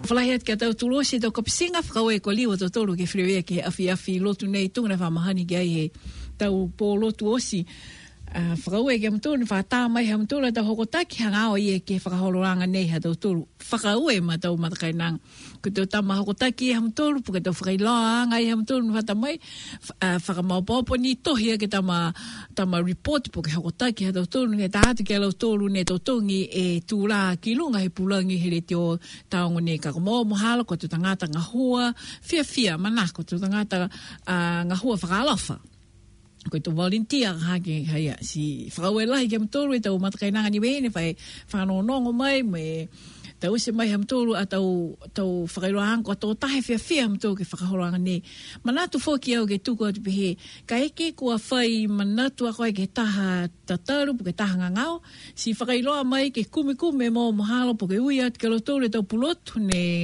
Whalahiat ka tau tulosi tau kapisinga whakaue ko liwa tau tolu ke whiriwea ke afi lotu nei tungana whamahani ki ai he tau pō lotu osi. Whakaue ke amtulu, whakatā mai he amtulu tau hokotaki hanga o ie ke whakaholoranga nei ha tau tolu. Whakaue ma tau matakainanga. Ko tau tama hokotaki he amtulu, puka tau whakailoa ngai he amtulu whata mai. Whakamaupopo ni tohia ke tama report puka hokotaki ha tau tolu. Ne tātu ke lau tolu ne tau tongi e tūrā ki lunga he pulangi he re teo taongo ne kakamoa mohalo ko tu tangata ngahua. Fia manako tu tangata ngahua whakalofa. Ko tu volunteer hake haya si whakauelahi ke amtolu e tau matakainanga ni wene whanonongo mai me tau se mai amtolu a tau whakairoang ko tau tahe fia amtolu ke whakahoranga ne. Manatu whoki au ke tuku atu pehe ka eke kua whai manatu a koe ke taha tataru po ke taha ngangao si whakairoa mai ke kume mo mahalo po ke ui atu ke lotolu e tau pulotu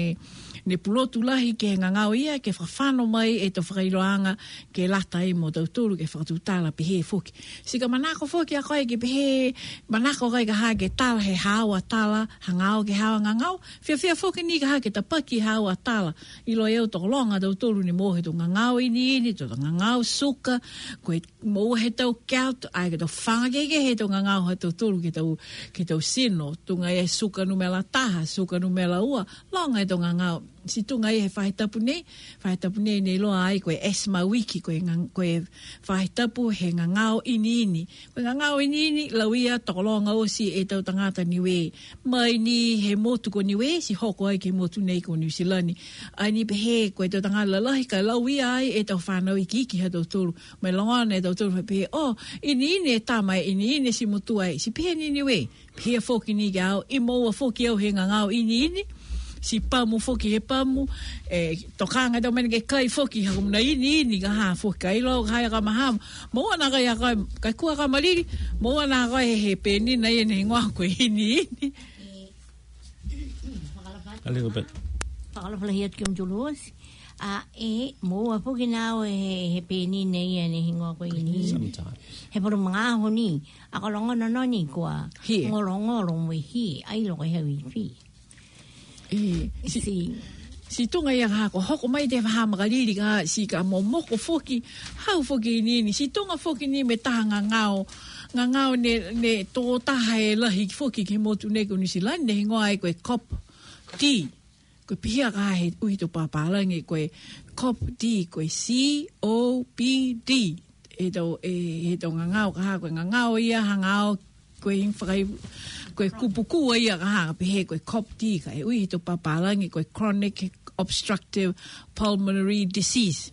ne pulotu lahi ke ngangao ia ke whawhano mai e tau whakairoanga ke lata e mo tau tūru ke whakatutala pehe whoki. Sika manako whoki a koe ke pehe manako koe ka haa ke tala he hawa tala hangao ke hawa ngangao. Fia whoki ni ka haa ke tapaki hawa tala. Ilo eo toko longa tau tūru ni mohe tau ngangao ini tau ngangao suka koe mohe tau kaut ai ke tau whangakeke he tau ngangao ha tau tūru ke tau sino. Tunga e suka numela taha, suka numela ua, longa e tau ngangao. Si tunga e he whahitapu nei nei loa ai koe esma wiki koe whahitapu he ngangao ini. Koe ngangao ini lauia tokolonga o si e tau tangata niwe. Mai ni he motu ko niwe si hoko ai ke motu nei ko New Zealand. Ai ni pehe koe tau tangata lalahi ka lauia ai e tau whanau iki ha tau tolu. Mai longana e tau tolu pehe ini e tamai ini si motu ai. Si pehe ni niwe. Pehe whoki ni gao i moua whoki au he ngangao ini. Si pamu foki he pamu tokanga tau mene ke kai foki ha kumna ini ka ha foki kai lo kai ka maham mo na kai kua ka maliri mo na kai he peni na ene ngwa ko ini a little bit pakala hiat kem julos mo foki na he peni na ene ngwa ko ini he por mga honi akalonga na ni kwa ngolongo mo hi ai lo he wi si tunga ia ha ko hoko mai te ha magaliri ka si ka momoko foki hau foki ni si tunga foki ni me tanga ngao ne to taha e lahi foki ke motu ne ko New Zealand ne ngoai ko cop D ko pia ka he ui to papalangi ko cop D ko COPD e to ngao ka ko ngao ia hangao ko infrai koe kupuku ia ka hanga pehe koe COPD ka e ui to papalangi koe chronic obstructive pulmonary disease.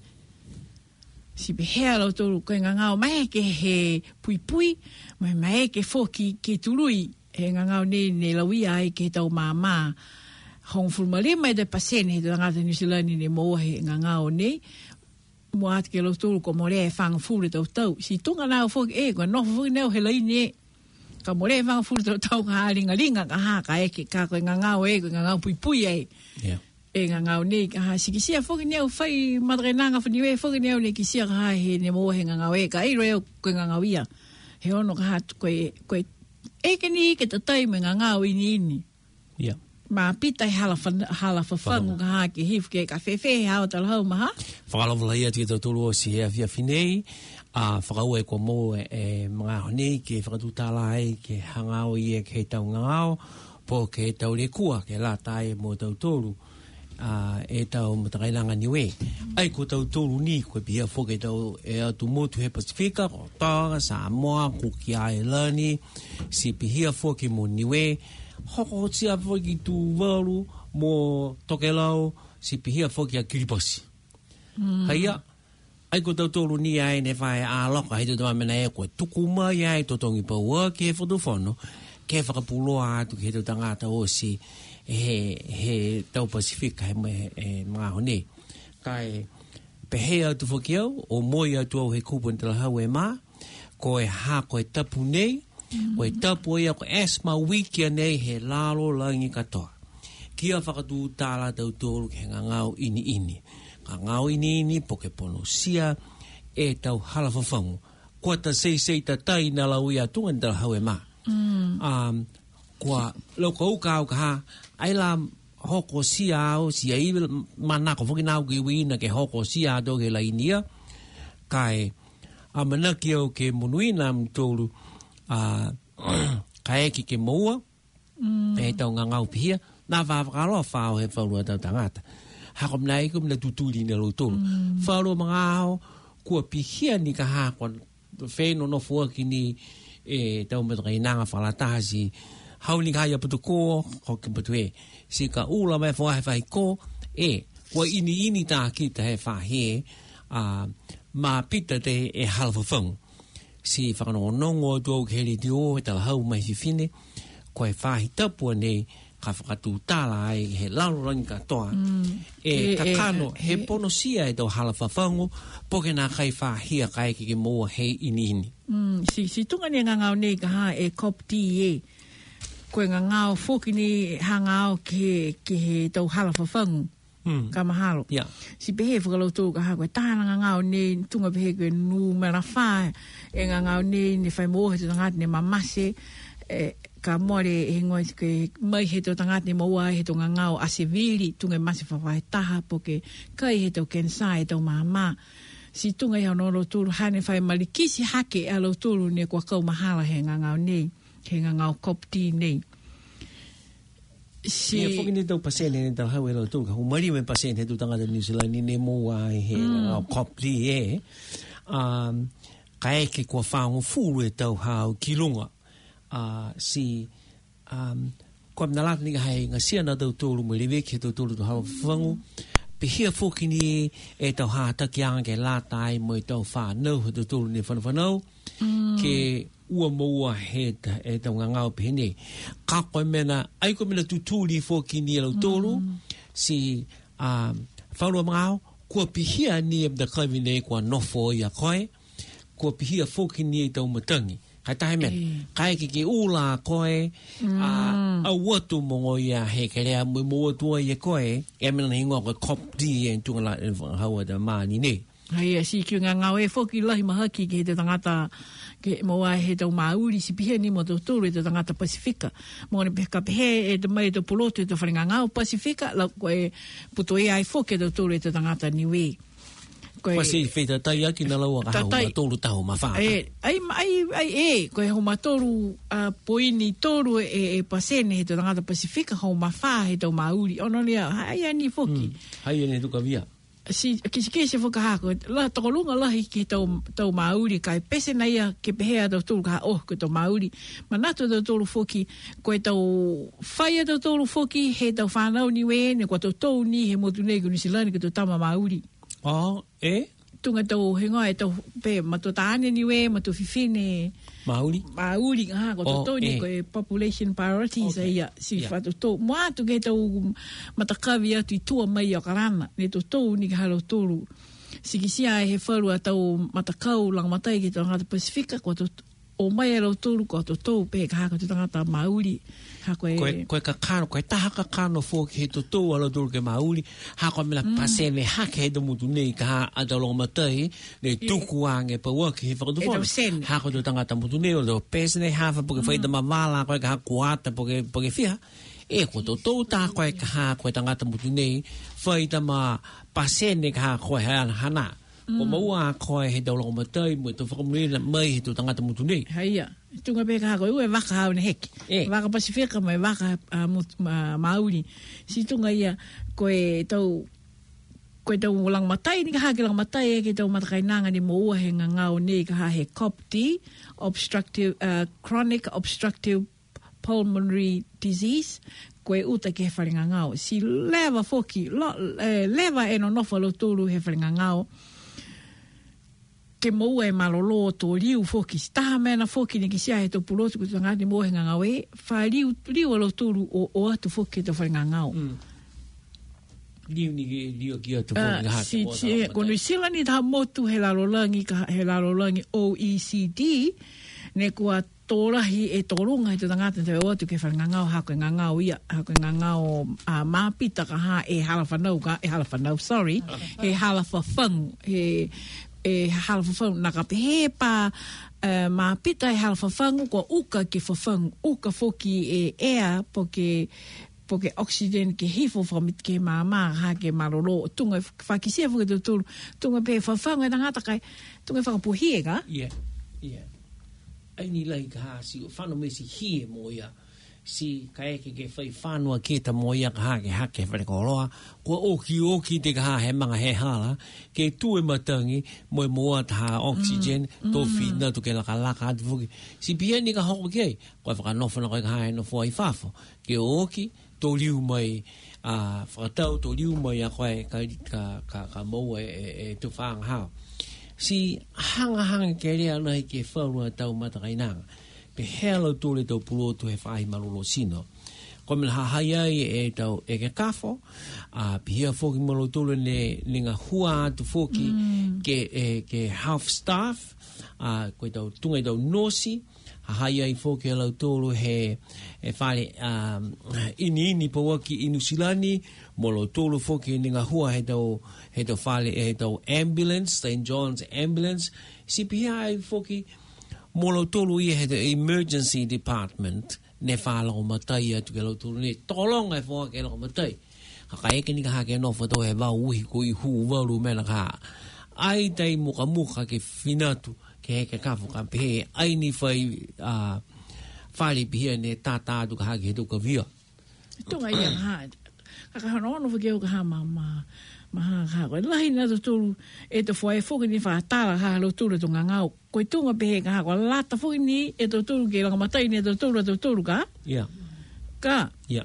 Si pehe alo tolu koe ngangao mai ke he pui mai ke foki ke tului he ngangao ne lawi ai ke tau mama hong fulmali mai de pasene he ngata New Zealand ne mo he ngangao ne mo at ke lo tolu ko more e fang fulu tau si tunga nao foki ko no foki neo he lai ne ka more wanga furu tau ka ringa ka ha ka eke ka koe ngangao ko ngangao pui e ngangao ne ka ha sikisia foki neo whai madrenanga whaniwe foki neo ne kisia ka ha he ne mo he ngangao ka iro eo koe ngangao ia he ono ka ha koe eke ni ke tatai me ngangao ini ma pita hala whafangu ka ha ke hif ke ka whewhe hao talahau maha whakalawala ia tika tautulu o si hea fia finei whakaue ko mo mga honi ke whakatutala ai ke hangao i ke tau ngao po ke tau le kua ke la tae mo tau tolu e tau matakailanga niwe ai ko tau tolu ni ko pia foke tau e atu motu he Pasifika ko Tonga, Samoa, Kuki Ailani si pihia foke mo niwe hoko tia foke tu waru mo tokelau si pihia foke a Kiribati haia ai ko tau tolu ni ai ne whae a loka hei tau mena e koe tuku mai ai to tongi paua ke whatuwhono ke whakapuloa atu ke tau tangata o si he tau Pasifika he mga hone kai pehe atu whakiau o moi atu au he kupon tala hau e mā koe ha koe tapu nei koe tapu ia koe esma wikia nei he lalo langi katoa kia whakatu tāla tau tolu ke ngangau ini ka ngau ini poke pono sia e tau hala whawhangu. Kua ta sei ta tai na lau ia tunga tala hau e mā. Kua lau ka uka au ka ha, ai la hoko sia au si ai mana ko foki nau ki wina ke hoko sia do ke lainia kai a mana ki o ke munuina mtolu kai ki ke moa e tau ngangau pia na va valo fa o he falu ta tangata ha kom nai kum na tutuli na lo tolu falu mangao ko pihia ni ka ha kon fe no fo ki ni e tau me reina fala tasi hauli ga ya putuko ho ke putue si ka ula mai fo ha fai ko e wa ini ta ki ta he fa he ma pita te e halfa fong si fa no ngo do ke li dio ta ha mai si fine ko e fa hita po ne ka fa tu ta la he la ro ka to e ka kano he pono sia e do halfa fong po ke na kai fa hia kai ki mo he ini si tunga ni ngangau nei ka ha e cop ti ko ngangau foki ni hangau ke he tau hala fafang ka mahalo si behe fukalo tu ka ha ko ta ngangau ni tunga behe ko nu mera fa e ngangau ni fai mo he tanga ni mamase ka more e ngoi ke mai he to tanga ni mo wa he to ngangau asivili tunga mase fa fa taha porque kai he to kensai to mama si tunga ia no lo tulu hane fai malikisi hake a lo tulu ne kwa kau mahala he ngangau ni he ngangau kopti nei si e foki ni tau pasele ni tau hawe lo tulu ka humari me pasele he tu tanga de New Zealand ni ne mo wa he ngangau kopti ka eke kwa whaongo furu e tau hao kilunga si kwa mnalata ni ka hei ngasia na tau tulu mo lewe ke tau tulu tu hao whangu pe hia foki ni e tau hata ki anga ke latai mo i tau whanau he tau tulu ni whanau ke ua moua he e tau ngangau pe hene ka koe mena ai koe mena tutuli foki ni e lau tulu si whanau mangau kua pe hia ni e mda kawine kua nofo i a koe kua pe hia foki ni e tau matangi kai tahe mena kai ke ula koe a watu mongo ia he kerea mo watu ia koe e mena hingo koe kop di e tunga la hawa da maani ne hai si ki ngangau e foki lahi mahaki ke te tangata ke moa he tau mauri si pihe ni mo tōru e te tangata Pasifika mo ne peka pehe e te mai te polotu e te wharingangau Pasifika la koe puto e ai foki e tōru e te tangata niwe Pasi feita tai aki na laua ka hau matolu tahu mawhata. Ai, koe hau matolu poini toru e pasene he te tangata Pasifika hau mawha he tau mauri. Ono lea, hai ani foki. Hai ani tuka via. Si kisi whakahako, la tokolunga lahi ki tau mauri, kai pese na ia ke pehea tau tolu ka ko tau mauri. Manatu tau tolu foki, koe tau whaia tau tolu foki, he tau whanau ni wene, koe tau tau ni he motu nei New Zealand ke tau tama mauri. Tunga tau hengoa e tau pe matu taane ni we, matu fifine. Mauri? Mauri, ko tau tau ni koe population priorities ia, si whatu tau. Mua tu ke tau matakawi atu i tua mai o karana, ne tau tau ni ka halo tolu. Sikisia e he wharu a tau matakau lang matai ki tau ngata Pasifika, ko tau o mai alo tolu ko tau tau pe ka haka tu tangata Mauri. Koe ka kano, koe taha ka kano fōki he to tō alo tōru ke mauri, hako mena pasene hake he to mutu nei ka ha atalonga matai, ne tuku ange pa waki he whakatu whana. Hako to tangata mutu nei, o to pesene hafa poke whaita mawala, koe ka ha kuata poke whia, e ko to tō tā koe ka ha koe tangata mutu nei, whaita ma pasene ka ha koe hana. Ko maua koe he taulonga matai, mo to whakamunina mai he to tangata mutu nei. Haia. Tunga peka hako, ue waka hau ne heki. Waka Pasifika mai waka Mauri. Si tunga ia, koe tau lang matai, ni ka hake lang matai e ke tau matakainanga ni mo ua he ngangau ne ka ha he COPD, Chronic Obstructive Pulmonary Disease, koe uta ke he wharingangau. Si lewa foki, lewa e no nofa lo tūru he wharingangau, ke moua e malolo tō riu foki. Taha mena foki ni ki sia he tō pulotu ku tangati mo he ngangau e. Wha riu alo tūru o atu foki tō whare ngangau. Riu ni riu ki atu foki ngahata. Ko New Zealand ni taha motu he lalolangi OECD, ne kua tōrahi e tōrunga he tō tangata te o atu ke whare ngangau hako e ngangau ia. Hako e ngangau māpita ka ha e hala whanau, he hala whawhangu, e halawhawhangu naka pehe pa ma pita e halawhawhangu kua uka ke whawhangu uka foki e ea po porque oxygen ke hifo from ke mama ha ke marolo tunga fakisia fu do tunga pe fa fanga ngata kai tunga fa pu hiega yeah ai ni lai ka si fano me si hie moia si kai ke fai fano ke ta moia ha ke fa ko roa ko oki te ka he manga he hala ke tu e matangi mo ta oxygen to fina to ke la ka fu si bien ni ka ho ke ko fa no fa no ka no fo I fafo ke oki to liu mai fa tau to liu mai ko ka mo e to fang ha si hanga ke ria na ke fa ro tau mata kai na pe hello to le to pulo to he fai malolo sino come ha haya e tau e ke kafo pia foki malo to le nga hua to foki ke half staff ko tau tunga tau nosi haya I foki lo to he e fai ini po ki inusilani molo to foki nga hua he tau fai e tau ambulance St. John's ambulance si pia foki molo tolu I the emergency department ne fala o matai atu ke lo tolu ne tolong e fo ke lo matai ka e ke ni ka ke no foto e va uhi ko I hu va lu mena ka ai dai muka ke finatu ke ka fu ka pe ai ni fai fali bi ne tata du ka ke du ka via to ngai ya ha ka no no ke ka mama ha ko lai na tu e to foi fo ni fa ta ha lo tu to nga ko tu nga be ka ko la ta fo ni e to tu ke la matai ni to tu ka ka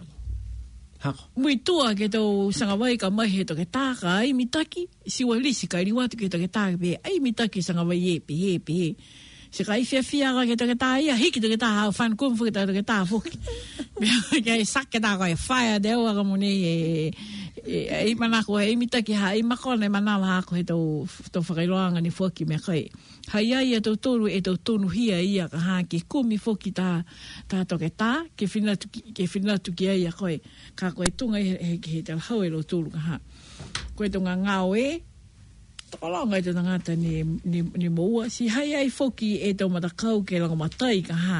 ha mui tu ke to sanga vai ka mai he to ke ta ka ai mitaki si wa li si ka ri wa to ke ta be ai mitaki sanga vai e pe se kai fia ke to ke ta ia hiki to ke ta fan kum fu to ke ta fu ke sak ke ta ko fire de wa mo ni e mana ko e mita ki hai makone mana ha ko to whakailoanga ni foki me kai hai ai e to tolu e to tonu hia ia ka ha ki kumi foki ta toke ta ke finatu ki ai ko ka ko tunga he te hau e lo tolu ka ha ko to ngao e to longa te ngata ni moa si hai ai foki e to matakau ke longa matai ka ha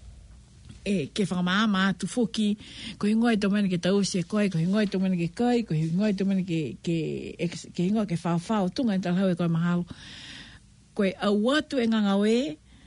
e ke whakamama tu foki ko hingoi to mani ke tau se koe ko hingoi to mani ke kai ko hingoi to mani ke hingoi ke whawhau tunga e talhau e koe mahalo koe au atu e ngangawe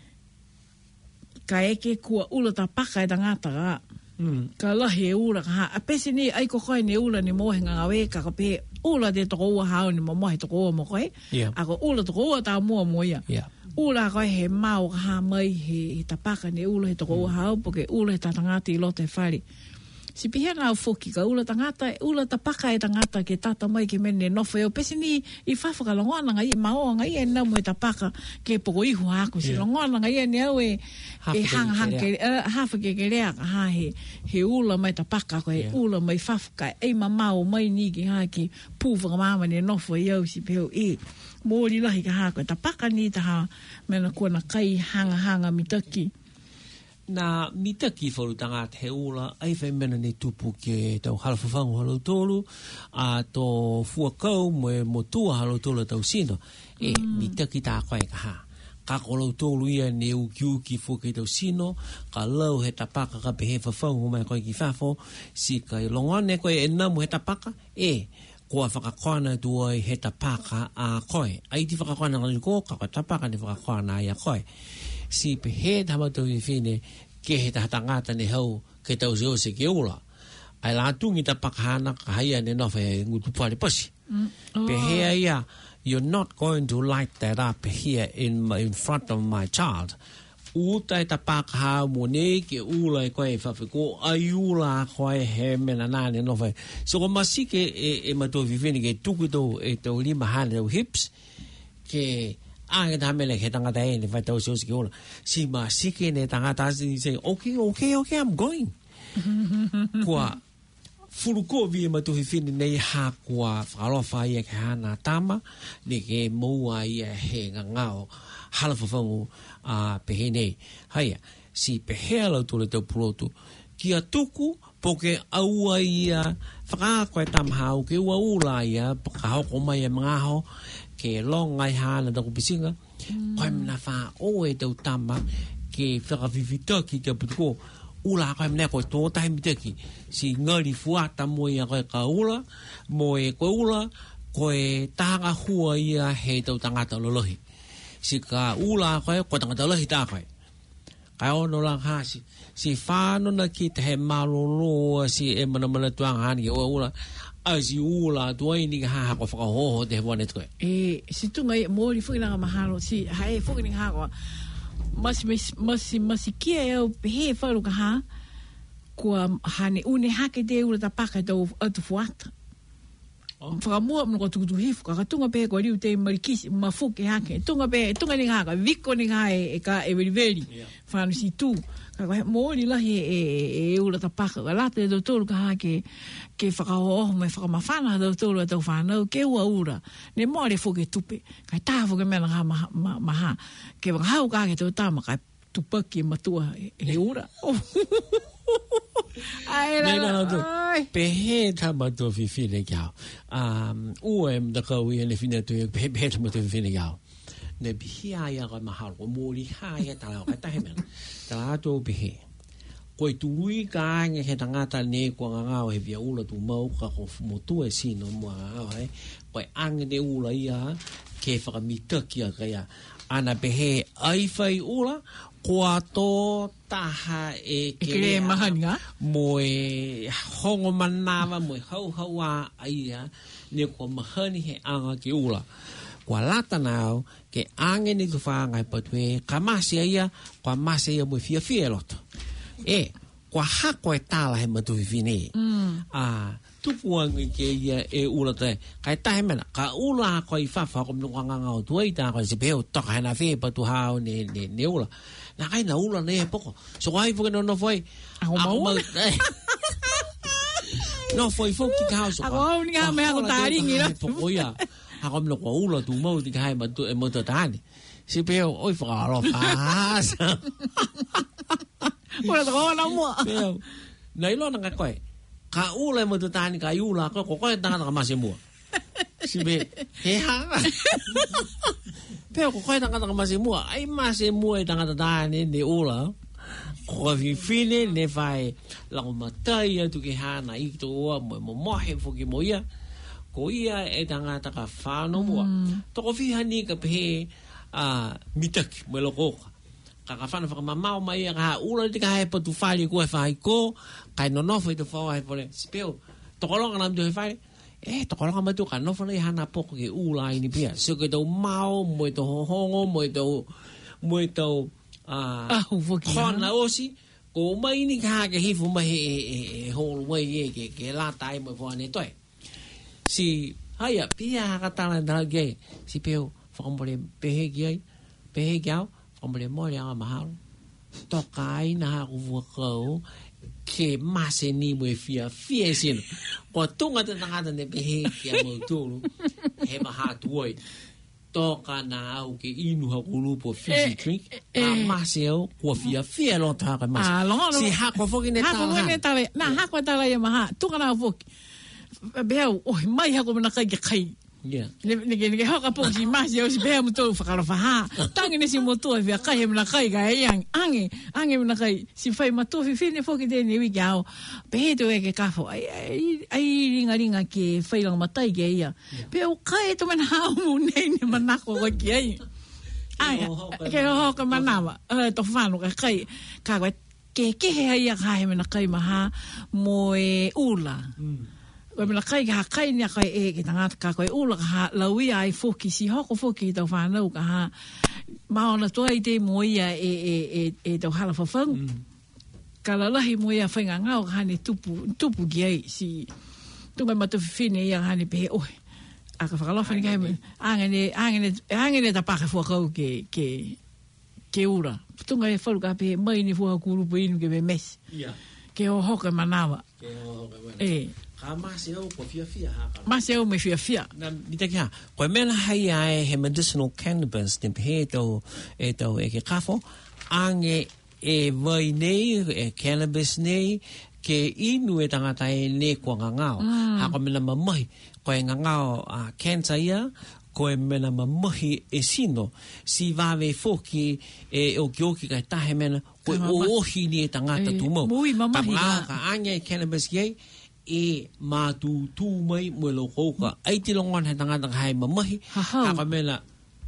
ka eke kua ula ta paka e tangata ka ka lahi e ula ka ha a pesi ni ai ko koe ni ula ni mohe ngangawe ka pe ula de toko ua hao ni momohe toko ua mo koe ako ula toko ua ta mua moia ula ko he mau ha mai he tapaka ne ula he toko hau porque ula he tangata I lote fari si pihena foki ka ula tangata ula tapaka e tangata ke tata mai ke mene nofo eu pesi ni I fafaka longona ngai mao ngai e na mo tapaka ke poko ihu aku si longona ngai ne au e hang ke hafa ke rea ha he ula mai tapaka ko e ula mai fafaka e mamau mai ni ki ha ki puva mama ne nofo eu si peo mōri lahi ka hako, ta paka ni taha mena kua na kai hanga mitaki. Na mitaki wharutanga te ula, ai whai mena ne tupu ke tau halawhawhangu halo tolu, a tō fuakau mo tua halo tolu tau sino, mitaki tā koe ka ha. Ka kolo tolu ia ne uki fuake tau sino, ka lau he tapaka ka pehe whawhangu mai koe ki whafo, si kai longone koe e namu he tapaka, kua whakakwana tua I he tapaka a koe. Ai ti whakakwana ngani ko, ka tapaka ni whakakwana ai a koe. Si pe he tamatau I whine, ke he tahatangata ne hau, ke tau zeo se ke ula. Ai la tungi tapaka hana, ka haia ne nowhe ngutu pari pasi. Pe he aia, you're not going to light that up here in front of my child. Uta ta paka mo ne ke ula e koe whawhiko ai ula koe he mena nane no whai. So ko masike e mato vivini ke tuku tau e tau lima hane tau hips ke anga ta mele ke tangata e ne whai tau seosi ke ula. Si masike ne tangata si say okay, I'm going. Kua furuko vi e mato vivini nei ha kua whalofa ia ke hana tama ne ke moua ia he ngangao halawhawhangu pehene haia si pehela tole tau pulotu kia tuku poke aua ia whakakoe tamhau ke ua ula ia pakahoko mai e mangaho ke longai hana taku pisinga koe mna wha o e tau tama ke whakawhiwhitaki kia putuko ula ko mne ko to tai miteki si ngari fuata mo ia ko ka ula mo e ko ula ko e tanga hua ia he tau tangata lolohi si ka ula ko tangata lolohi ta ko kai ono lang ha si fano na ki te he malolo si e mana tuang han ki ula si ula tuai ni ha ko fa ho te wone to si tunga mo li fu nga mahalo si hai fu ni ha ko mas ki e he fa lu ka ha ko hane une hake de ula ta paka do atu fuata fa mo mo ko tu hif ka tunga pe ko riu te marikisi mafuke hake tunga ni ha ka viko ni ha e ka e veri fa no si tu ka mo ni la e ula ta paka la te do to ka ha ke fa ho me fa ma fa na do to to fa no ke ura ne mo le fuke tupe ka ta fuke me na ma ha ke ba ha ka ke to ta ma ka tupa ki matua e ura ai la pehe tama to fine gao uem da ko we le fine to pehe tama to fine gao ne bihia ya ga mahal ko moli ha ya ta la ta he ta to pehe ko tu lui ka nge he tanga ta ne ko nga he via ula tu mau ka ko mo tu e sino mo ai ko ang de ula ya ke fa mi ta ki ga ya ana pehe ai fai ula kwa to taha e ke mahanga mo e hongo manava mo hau aia ne ko mahani he anga ki ula kwa lata nao ke ange ni tu whaangai patue ka masi aia kwa masi aia mo fia loto kwa hako e tala he matu fine tupuanga ke ia e ula te kai tahe mena ka ula ko i fafa ko mnu nganga o tuai ta ko se peo toka hena fe patu hao ne ula na kai na ula ne poko so ai fuke no foi no foi ki ka so ako ni ga me ko tari ngira poko ya ako mnu ko ula tu mo ti kai matu e moto tani se peo oi fa lo fa ula ko na mo peo nei lo na ka ka ula mo to tani ka ula ko tanga ka masemu sibe he ha pero ko tanga ka masemu ai masemu e tanga tani ne ula ko fine ne vai la matai tu ke hana i to mo he fo ki mo ia ko ia e tanga ta ka fa no mo to ko fi hani ka pe mitak mo lo ko ka fa na fa mamau mai ka ula ti ka he pa tu fa ko fa ko kai no foi to fa ai pole speo to kolonga nam to fa to kolonga ma tu ka no fa le hana poko ke ula ini pia so ke do mau mo to hongo mo to khona osi ko mai ni ka ke hifu ma he ho we ke la tai mo fo ne toi si haya pia ka ta na ge si peo fa pole pehe giao fa pole mo ya ma ha to kai na ku ko ke mase ni mo fia sin ko tunga te tanga ne pehe ke mo tulu he ma ha tuoi to kana au ke inu ha kulu po fisi drink mase o ko fia lo ta ka mase si ha ko fo ne ta na ha ko ta la ya ma ha tunga na fo beo o mai ha ko na kai ne ha ka po si mase o si beo mo to fa ka fa ha tangi ne si mo to via kai na kai ga yang ange na kai si fai ma to fi ne fo ke de ni wi gao pe to e ke ka fo ai ringa ke fai lang matai ge ia pe o kai to man ha mo ne man ko ke ai ke ho ka manama to fa no ka kai ka ke he ia kai na kai ma ha mo e ula we na kai ha kai ni kai e ki tanga ka kai ula ha lawi ai foki si hoko foki to fa no ka ha ma ona to ai te mo ia e to hala fa fang ka la hi mo ia fa nga ha ni tupu gi si tu ma to fine ia ha ni pe o a ka fa la fa ni kai angene ta pa ka fo ko ke ura tu nga e fa lu ka pe mai ni fo ku ru pe ni ke be mes ke o hoka manawa Maseo ko fia ha. Maseo me fia. Na mitakia. Ko mena hai ai he medicinal cannabis te he to e ke kafo ange e vai nei e cannabis nei ke inu e tangata e ne ko ngangao. Ha ko mena mamai ko e ngangao cancer ia koe mena mamahi e sino, si vawe foki e o kioki kai tahe mena, koe ohi ni e tangata tūmau. Mui mamahi ka anya e cannabis kiei, e mātu tū mai mui lo kouka. Aiti longon he tangata kai mamahi, haka mena,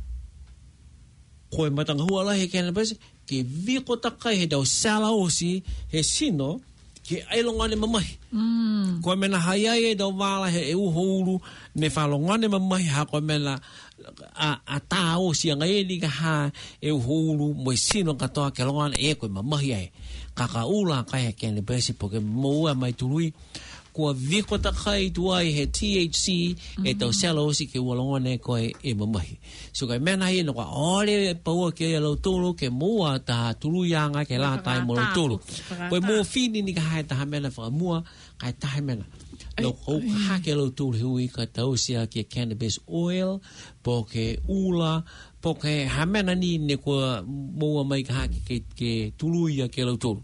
koe matanga hua he cannabis, ke viko takai he dau sala osi, he sino, ke ailongane mamahi. Koe mena haiai e dau wala he e uhouru, ne whalongane mamahi ha koe mena a tā osi anga e ni ka ha e uhouru, mo e sino katoa ke longane e koe mamahi ai. Kaka ula kai he kene besi po ke moua mai turui, kua viko takai tuai he THC e tau sala osi ke ualongane koe e mamahi. So kai mena hei no ka ore paua ke e lau toro ke moa ta turui anga ke la tai mo lau toro. Koe mo fini ni ka hae taha mena whakamua, kai tahe mena. Lau kou hake lau toro hui ka tau sia ke cannabis oil, po ke ula, po ke hamena ni ne kua moa mai ka hake ke turui ke lau toro.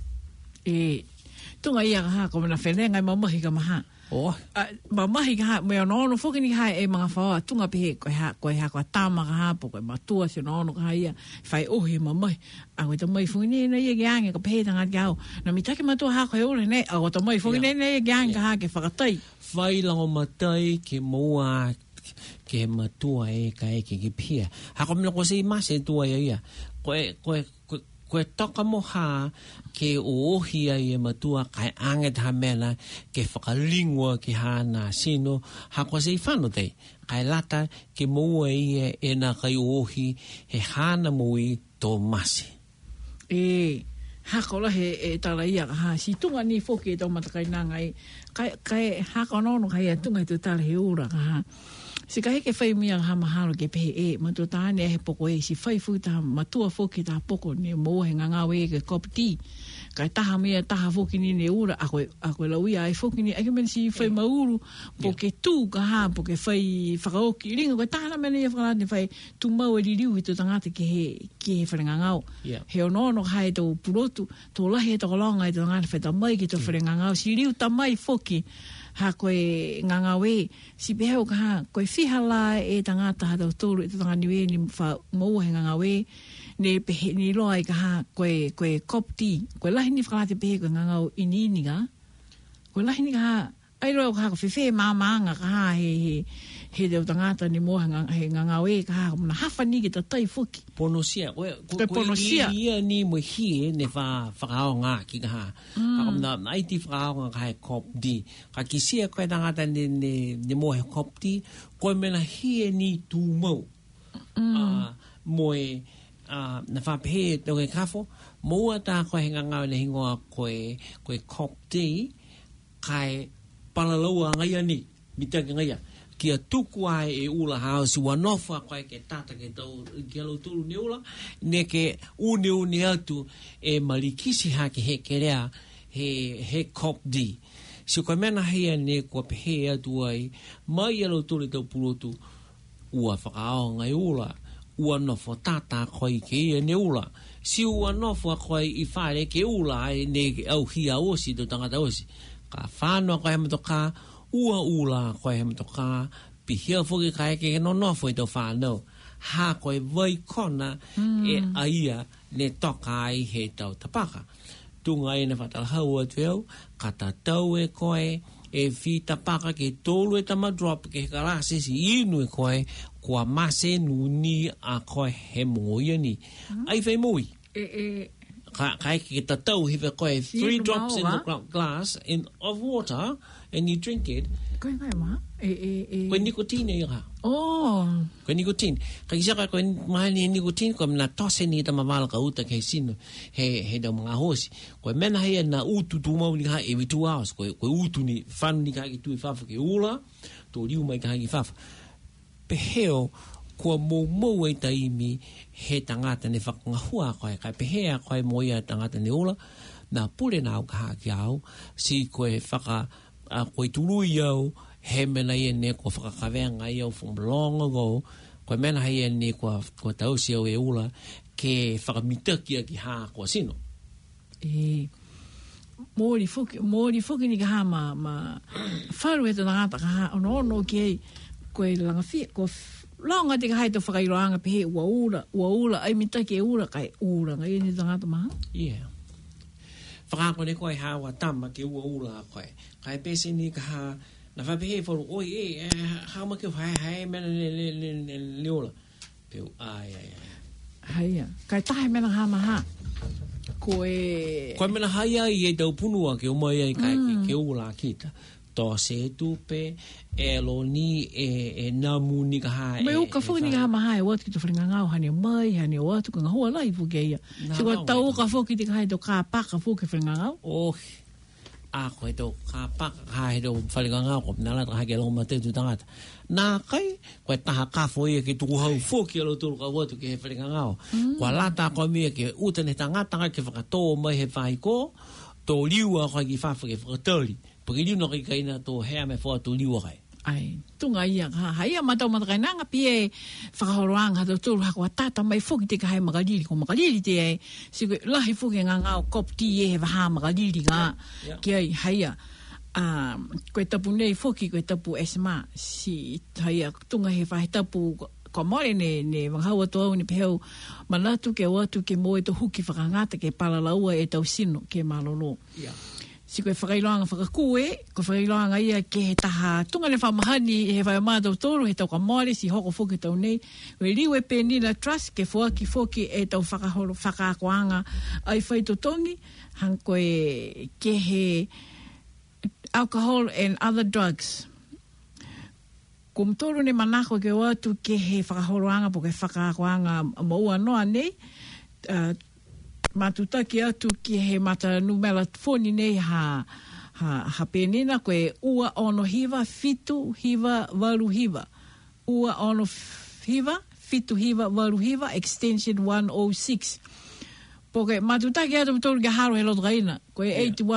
Tunga ia ka ha, ko mana whenenga i mamahi ka maha. Mamahi ka ha, mea nono whuki ni ka ha e mga whaoa, tunga pihe koe ha koe tāma ka ha, po koe matua si nono ka ha ia, whai ohi mamahi. A koe ta mai whuki ni ia ki ange ka pihe tanga ki au. Na mi take matua ha koe ule ne, a koe ta mai whuki ni ia ki ange ka ha ke whakatai. Whai lango matai ke moa ke matua e ka eke ki pia. Hako mina ko se i mase tua ia. Koe toka moha ke oohi ai e matua kai anget ha mena ke whakalingua ki hana sino hako se i whano tei. Kai lata ke moua e na kai oohi he hana mui tō masi. Hako la he tala ia ka ha. Si tunga ni whoki e tau matakai nanga i. Kai hako nono kai a tunga i tu tala he ura ka ha. Si ka heke whai mia ha mahalo ke pehe e, matua tāne he poko e, si whai fui ta matua whoki ta poko ne moa he ngangau e ke kopiti. Kai taha mea taha whoki ni ne ura, a koe lauia ai whoki ni, ake meni si whai mauru, po ke tū ka ha, po ke whai whakaoki. Ringa koe tāna meni e whakalate whai tū mau e ririu i tō tangata ke he whare ngangau. He onono ka e tō purotu, tō lahi e tō kalonga e tō tangata whai tamai ki tō whare ngangau. Si riu tamai whoki, ha koe ngangawe, si behau ka ha, koe whihala e tangata ha tau tōru e tangani we ni maua he ngangawe, ni loa i ka ha, koe kopti, koe lahi ni whakalate pehe koe ngangau ini ka, koe lahi ni ka ha, ai roa ka ha, koe whewhe māmaanga ka ha, he tau tangata ni moa he ngangawe ka ha, muna hawha ni ki ta tai whuki. Ponosia, koe ia ni mo hie ne whakao ngā ki ka ha. Ako mna aiti whakao ngā ka he kopti. Ka kisia koe tangata ni moa he kopti, koe mena hie ni tū mau. Moe, na whapehe tau ke kafo, moa tā koe he ngangau ne hingoa koe kopti, kai palalaua ngaia ni, mitake ngaia. Kia tuku ai e ula hao si wanofa koe ke tata ke tau ki alo turu ni ula, ne ke uni atu e malikisi ha ke he kerea he kopti. Si koe mena hea ne kua pehe atu ai, mai alo turu tau purotu, ua whakao ngai ula, ua nofo tata koe ke ia ne ula. Si ua nofo koe i whare ke ula ai ne au hia osi tau tangata osi. Ka whanua koe hamatoka, ua ula koe hamatoka, pi hia whuki ka eke no nofo i tau whanau. Ha koe vai kona e aia ne toka ai he tau tapaka. Tunga e na whatalahau atu au, ka tatau e koe, e whi tapaka ke tolu e tama drop ke karase si inu e koe, kua mase nuni a koe he moia ni. Ai whai mui. Ka eke ke tatau hiwe koe 3 drops in the glass of water and you drink it. Koe ngai ma? Koe nicotine e ka. Koe nicotine. Ka kisaka koe mahani e nicotine, koe mna tose ni tama wala ka uta ke sino he dau mga hosi. Koe mena hea na utu tu mau ni ka every 2 hours. Koe utu ni whanu ni ka ki tui whafa ke ula, tō riu mai ka ki whafa. Peheo, kua mou e taimi he tangata ne whakangahua koe, kai pehea koe moia tangata ne ula, na pure nao ka haki au, si koe koe turui au, he mena ia ne kua whakakawenga i au from long ago, koe mena ia ne kua tausi au e ula, ke whakamitakia ki haa kua sino. Mōri whuki ni ka haa ma wharu e tangata ka haa, ono ki ei, koe langa whia, longa te hai to whakairoanga pehe ua ula, ai mita ke ula kai ula, ngai ni tangata maha? Yeah. Whakako ne koe hawa tama ke ula koe. Kai pese ni ka ha, na whapehe wharu, oi hauma ke hai mena le ula. Peu, ai. Haia, kai tahe mena ha maha. Koe mena hai ai e tau punua ke umai ai kai ke ula kita. Tō se tupe, e lo ni, e namu ni ka hae. Me uka whuki ni ka hama hae, watu ki to wharinga ngau, hane mai, hane watu ka ngahua lai whuki eia. Se kua tau ka whuki te ka hae tō kā paka whuki wharinga ngau. A koe tō kā paka hae tō wharinga ngau, ko pina lata hake longa te tu tangata. Nā kai, koe taha ka whoia ke tuku hau whuki alo tūru ka watu ke he wharinga ngau. Kua lata koe mea ke utane tangata ke whakatō mai he whaiko, tō liua koe ki whawha ke whakatari. Paki liu na kaina tō hea me whua tō liua kai. Ai, tunga ia ka haia matau matakai nanga pie whakahoroanga hatau tōru hako tata mai whuki te ka hai makaliri. Ko makaliri te e, si koe lahi whuki ngā ngāo kop ti e he waha makaliri ngā. Ki ai, haia, koe tapu nei whuki, koe tapu SMA, si haia tunga he whahe tapu ko more ne wanghaua tō au ni pehau manatu ke watu ke moe to huki whakangata ke palalaua e tau sino ke malolo. Si koe whakailoanga whakakue, ko whakailoanga ia ke he taha tunga le whamahani he whai mātou tōru he tau ka more si hoko whuki tau nei. Koe liwe Penina Trust ke whuaki whuki e tau whakakoanga ai whaitotongi, hang koe ke he alcohol and other drugs. Ko mtoro ne manako ke watu ke he whakahoroanga po ke whakakoanga maua noa nei, matutaki atu ki he mata numela foni nei ha penina koe ua ono hiva, fitu hiva, waru hiva. Ua ono hiva, fitu hiva, waru hiva, extension 106. Poke matutaki atu mtoro ke haro he loto kaina. Koe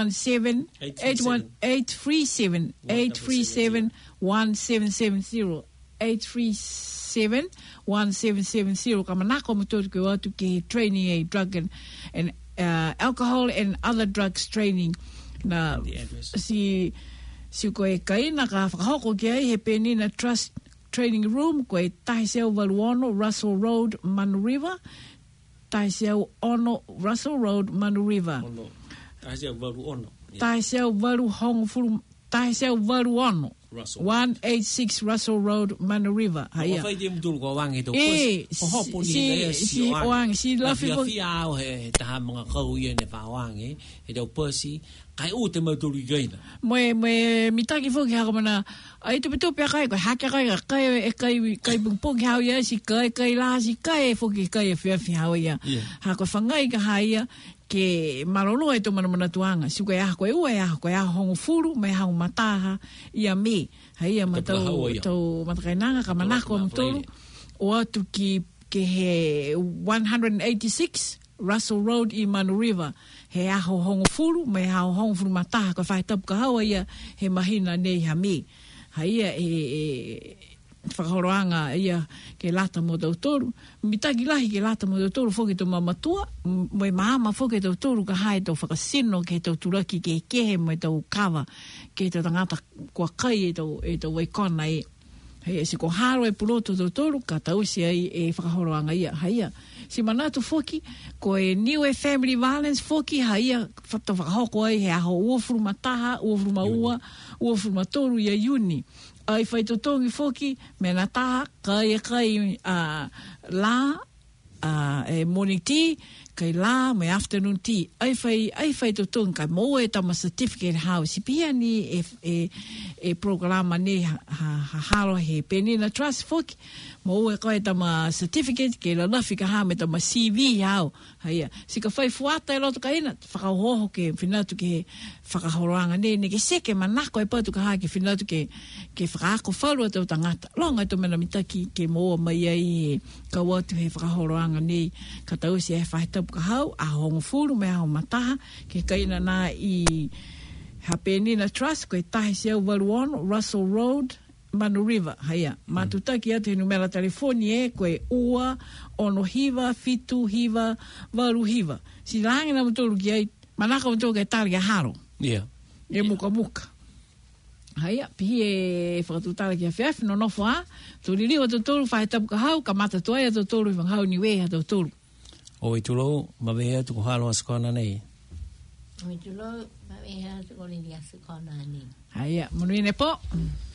837-1770. 837-1770 ka manako matoto ke watu ke training a drug and alcohol and other drugs training na si koe kaina ka whakahoko ke ai he Penina Trust Training Room koe Tahiseo Waluono Russell Road Manu River Tahiseo Ono Russell Road Manu River Tahiseo Waluono Tahiseo Walu Hong Furu Tahiseo Waluono 186 Russell Road, Manu River. Haia. Ko whai mtulu ko wangi tō. Si wangi. Si lafi po. Whia au he taha mga kau ia ne whawangi. He tau pasi. Kai o te mautulu i gaina. Moe mitaki whoki hako mana. Ai te pito pia kai. Kai hake kai. Kai pungpongi hao ia. Si kai la. Si kai whoki kai e whiawhi hao ia. Hako whangai ka haia. Ke marolo e tō mana tuanga. Si koe aha koe ua e aha koe aha hongo furu, mai hao mataha ia me. Hei a matau tau matakainanga ka manako mtoro. O atu ke he 186 Russell Road i Manu River. He aho hongo furu, mai hao hongo furu mataha ka whai tapu ka hawa ia he mahina nei ha me. Hei a whakahoroanga ia ke lata mo tau toru. Mitaki lahi ke lata mo tau toru whoke tau mamatua. Moe maama whoke tau toru ka hae tau whakasino ke tau turaki ke kehe moe tau kawa ke tau tangata kua kai e tau waikona e. Hei si ko haro e puloto tau toru ka tau si ai e whakahoroanga ia. Haia. Si manatu whoki ko e Niue Family Violence whoki haia tau whakahoko ai he aho uofuru mataha, uofuru maua, uofuru matoru ia Iuni. Ai whaitotongi whoki, me na taha, kai la, morning tea, kai la, me afternoon tea. Ai whaitotongi, kai mo e tama certificate hao. Si pia ni e programa ni haro he Penina Trust whoki, mo e kai tama certificate, ke la nafi ka haa me tama CV hao. Haia, si ka whai fuata e loto ka ina, whakahoho ke whinatu ke whakahoroanga ne ke seke manako e patu ka haa ke whinatu ke whakaako whalua tau tangata. Longa e to mena mitaki ke moa mai ai he ka watu he whakahoroanga ne ka tausi e whaitapu ka hau, a hongo furu me a mataha, ke kaina nā i Penina Trust, koe Tahiseo Waluono, Russell Road, Manu River, haia. Matutaki atu he numera telefoni e, koe ua, ono hiva, fitu hiva, waru hiva. Si langi na mtolu ki ai, manaka mtolu ki ai tali ki haro. Yeah. E muka. Haia, pihi e whakatutara ki a whiawhi no nofo a. Tūri liwa tōtoro whae tapu ka hau, ka mata toa tōtoro i wanghau ni weha tōtoro. O i tulo, mawehea tuku halo asukona nei. O i tulo, mawehea tuku halo asukona nei. Haia, munu ine po.